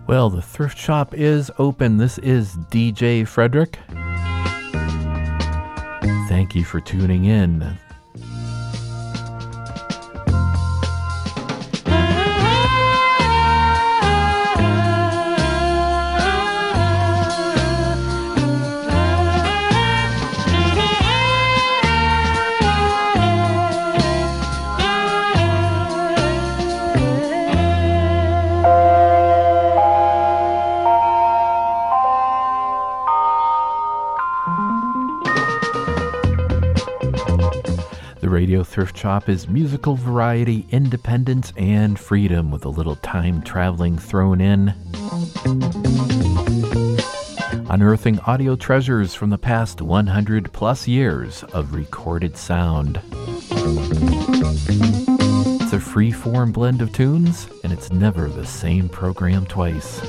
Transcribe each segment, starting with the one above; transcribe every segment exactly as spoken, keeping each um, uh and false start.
Well, the thrift shop is open. This is D J Frederick. Thank you for tuning in. Radio Thrift Shop is musical variety, independence, and freedom with a little time traveling thrown in. Unearthing audio treasures from the past one hundred plus years of recorded sound. It's a free-form blend of tunes, and it's never the same program twice.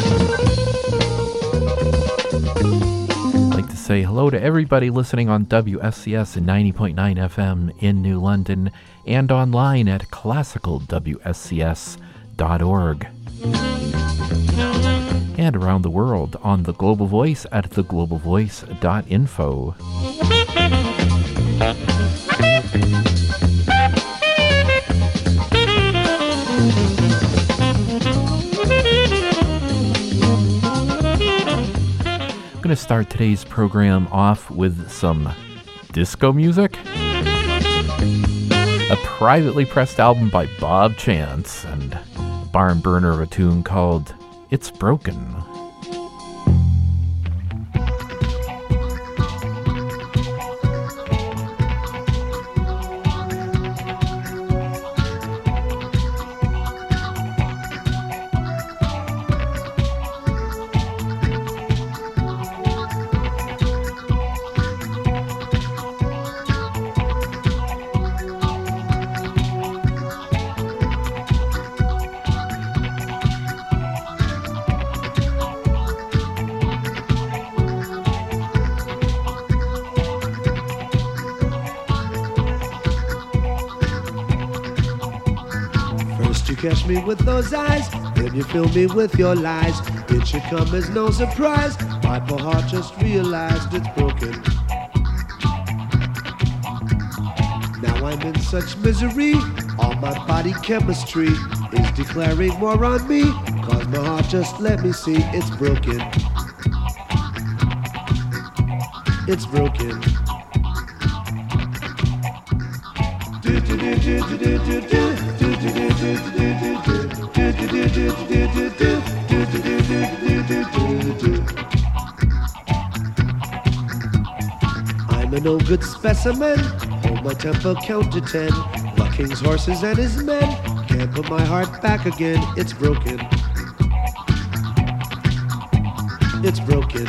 I'd like to say hello to everybody listening on W S C S ninety point nine F M in New London and online at classical W S C S dot org. And around the world on the Global Voice at the global voice dot info. I'm going to start today's program off with some disco music. A privately pressed album by Bob Chance and barn burner of a tune called It's Broken. Catch me with those eyes, then you fill me with your lies. It should come as no surprise. My poor heart just realized it's broken. Now I'm in such misery. All my body chemistry is declaring war on me. Cause my heart just let me see it's broken. It's broken. Do do do do do do do. I'm a no good specimen. Hold my temper, count to ten. The king's horses and his men can't put my heart back again. It's broken. It's broken.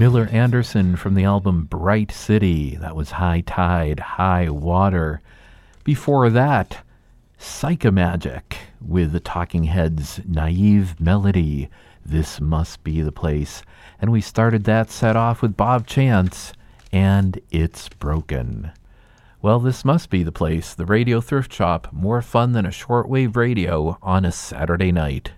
Miller Anderson from the album Bright City. That was High Tide, High Water. Before that, Psychomagic with the Talking Heads' Naive Melody, This Must Be the Place. And we started that set off with Bob Chance and It's Broken. Well, this must be the place, the Radio Thrift Shop, more fun than a shortwave radio on a Saturday night.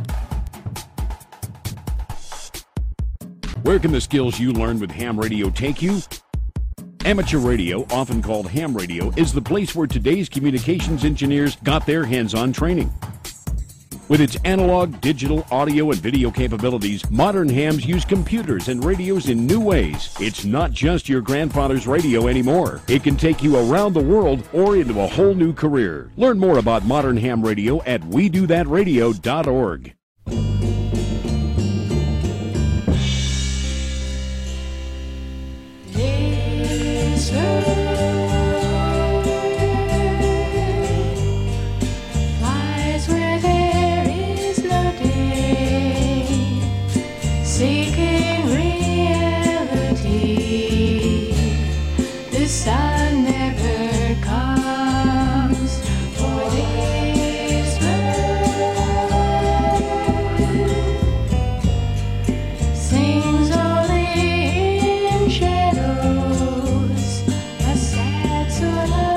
Where can the skills you learned with ham radio take you? Amateur radio, often called ham radio, is the place where today's communications engineers got their hands-on training. With its analog, digital, audio, and video capabilities, modern hams use computers and radios in new ways. It's not just your grandfather's radio anymore. It can take you around the world or into a whole new career. Learn more about modern ham radio at we do that radio dot org. Flies where there is no day, seeking reality. The sun never comes for this bird sings only in shadows, a sad sort of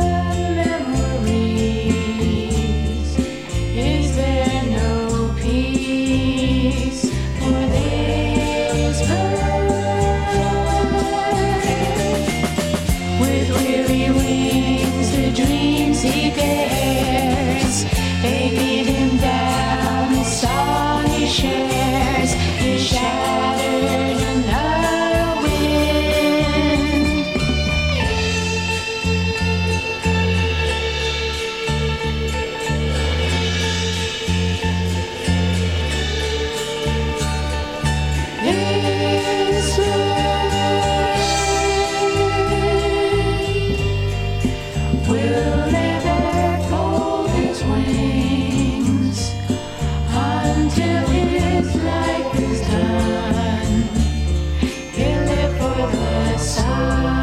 memories. Is there no peace for this bird? With weary wings, the dreams he dares, they lead him down the song he shares, is shattered another wind. This way will never fold his wings until his life is done. He'll live for the sun.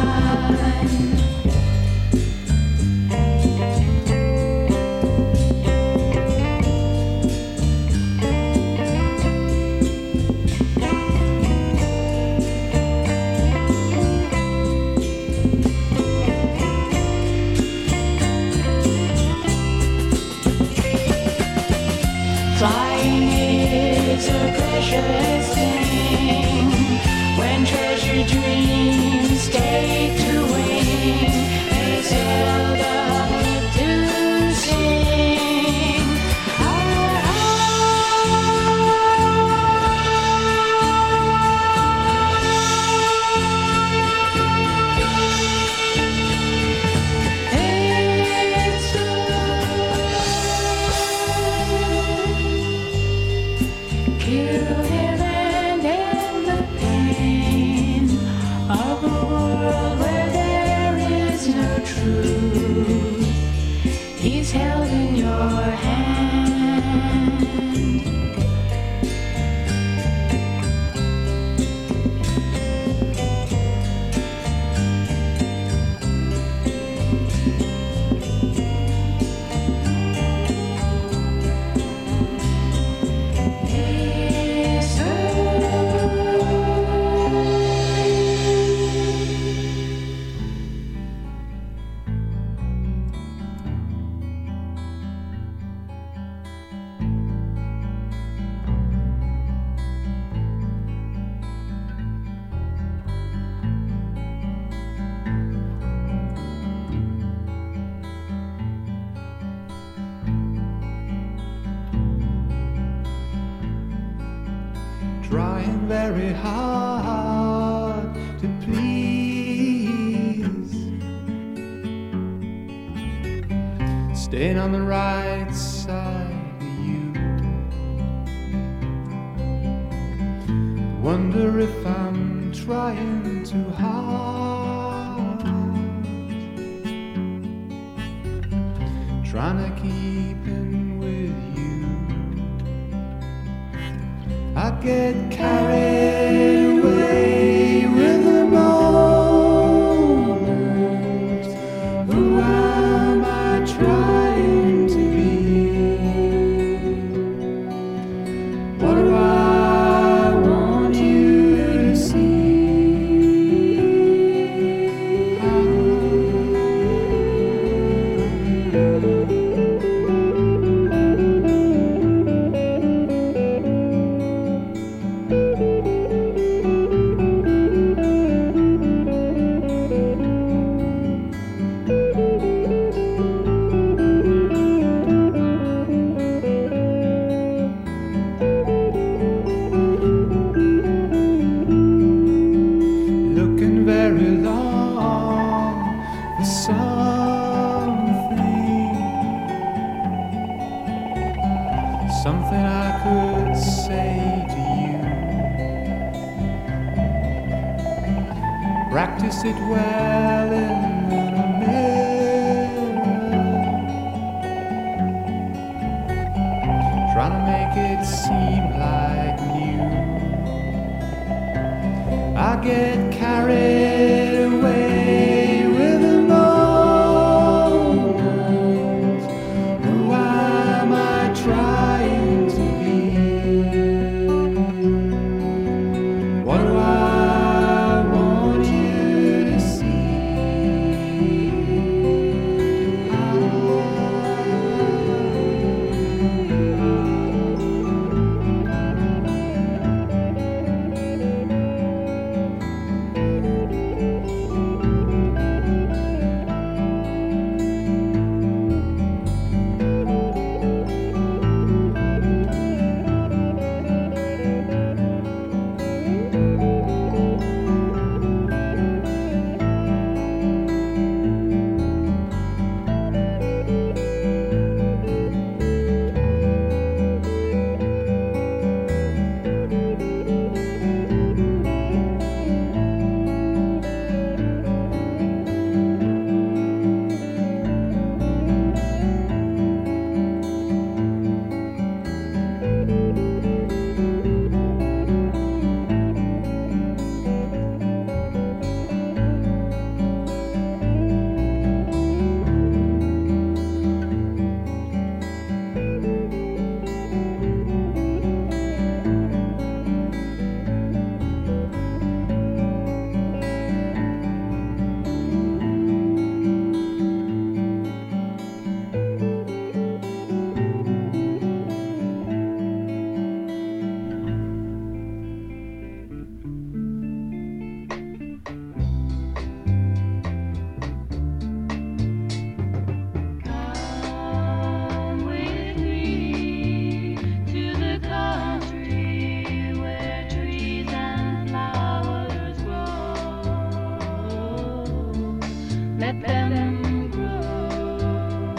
Flying is a precious thing. When treasure dreams take to wing, they seldom live to sing. Ah, it's kill him and end the pain of a world where there is no truth. He's held in your hand. This Trying very hard to please, staying on the right side of you. Wonder if I'm trying too hard, trying to keep in with you. I get carried away something, something I could say to you. Practice it well in the mirror, trying to make it seem like new. I get carried away with the moment. Who am I trying to be? What do I want you to see? Come with me to the country where trees and flowers grow. Let them grow.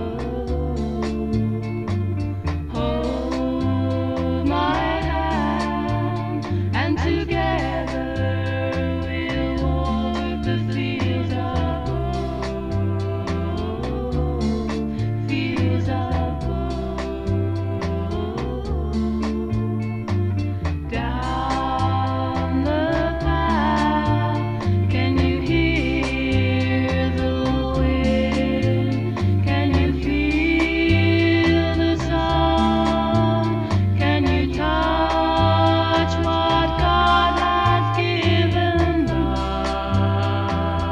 Hold my hand, and together we'll walk the fields of gold, fields of gold. Down the path, can you hear the wind? Can you feel the song? Can you touch what God has given us?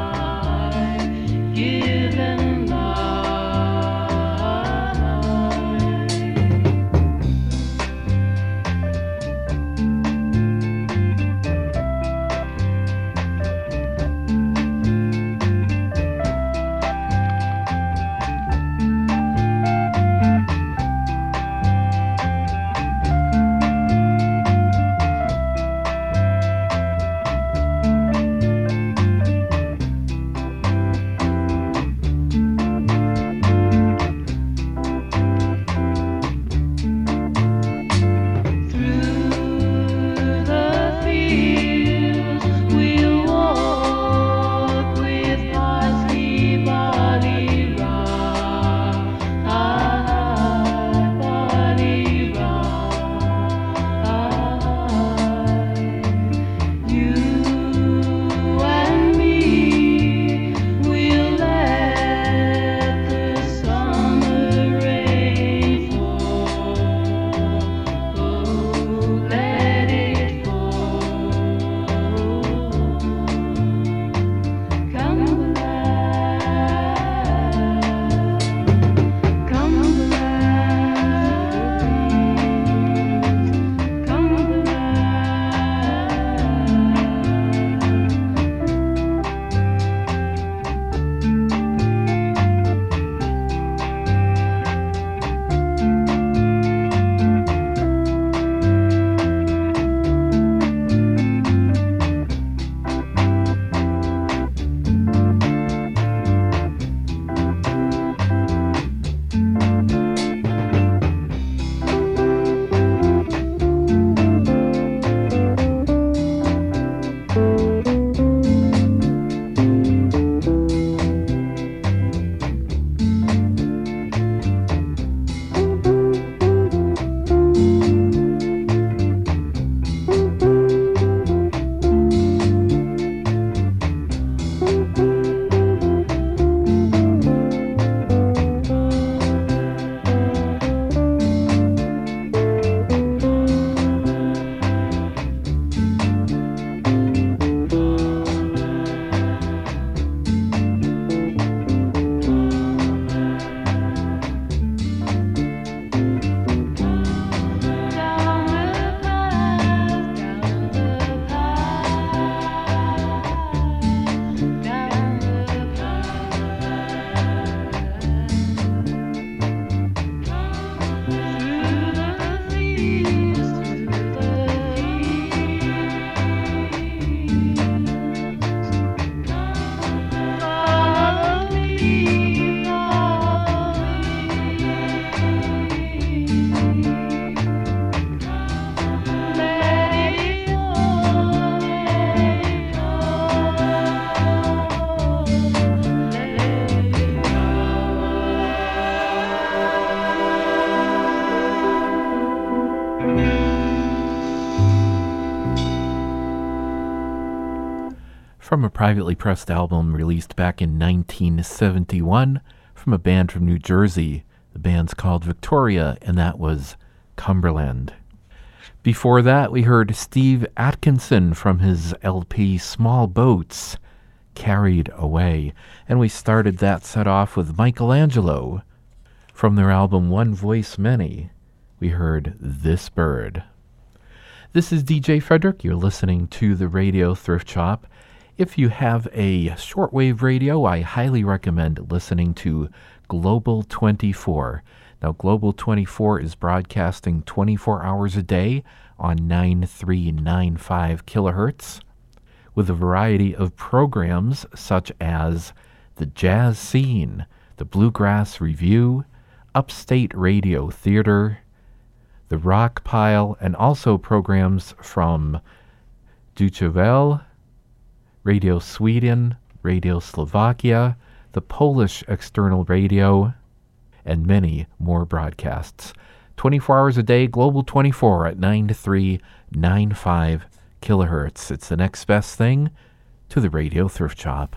from a privately pressed album released back in nineteen seventy-one from a band from New Jersey. The band's called Victoria, and that was Cumberland. Before that, we heard Steve Atkinson from his L P Small Boats, Carried Away. And we started that set off with Michelangelo. From their album One Voice Many, we heard This Bird. This is D J Frederick. You're listening to the Radio Thrift Shop. If you have a shortwave radio, I highly recommend listening to Global twenty-four. Now, Global twenty-four is broadcasting twenty-four hours a day on nine three nine five kilohertz with a variety of programs such as the Jazz Scene, the Bluegrass Review, Upstate Radio Theater, the Rock Pile, and also programs from Deutsche Welle, Radio Sweden, Radio Slovakia, the Polish External Radio, and many more broadcasts. twenty-four hours a day, Global twenty-four at nine three nine five kilohertz. It's the next best thing to the Radio Thrift Shop.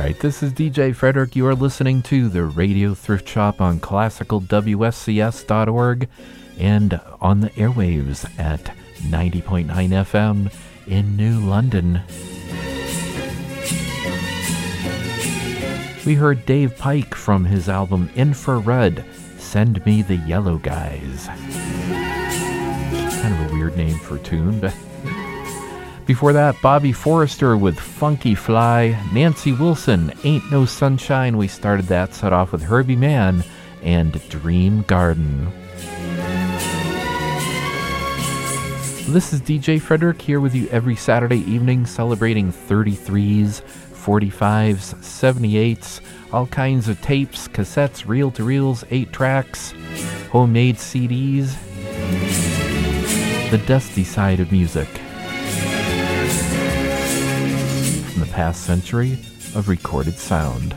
right, this is D J Frederick. You are listening to the Radio Thrift Shop on classical W S C S dot org and on the airwaves at ninety point nine F M in New London. We heard Dave Pike from his album Infrared, Send Me the Yellow Guys. Kind of a weird name for a tune, but... Before that, Bobby Forrester with Funky Fly, Nancy Wilson, Ain't No Sunshine. We started that set off with Herbie Mann and Dream Garden. This is D J Frederick here with you every Saturday evening celebrating thirty-threes, forty-fives, seventy-eights, all kinds of tapes, cassettes, reel-to-reels, eight tracks, homemade C Ds, the dusty side of music from the past century of recorded sound.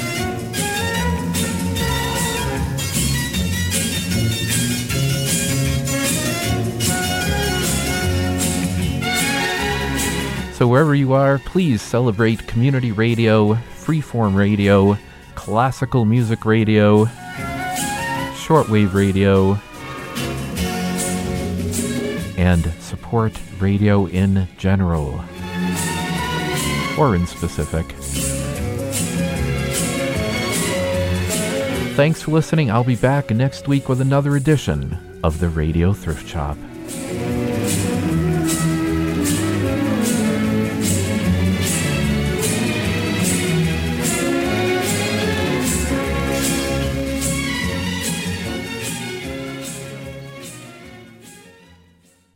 So wherever you are, please celebrate community radio, freeform radio, classical music radio, shortwave radio, and support radio in general, or in specific. Thanks for listening. I'll be back next week with another edition of the Radio Thrift Shop.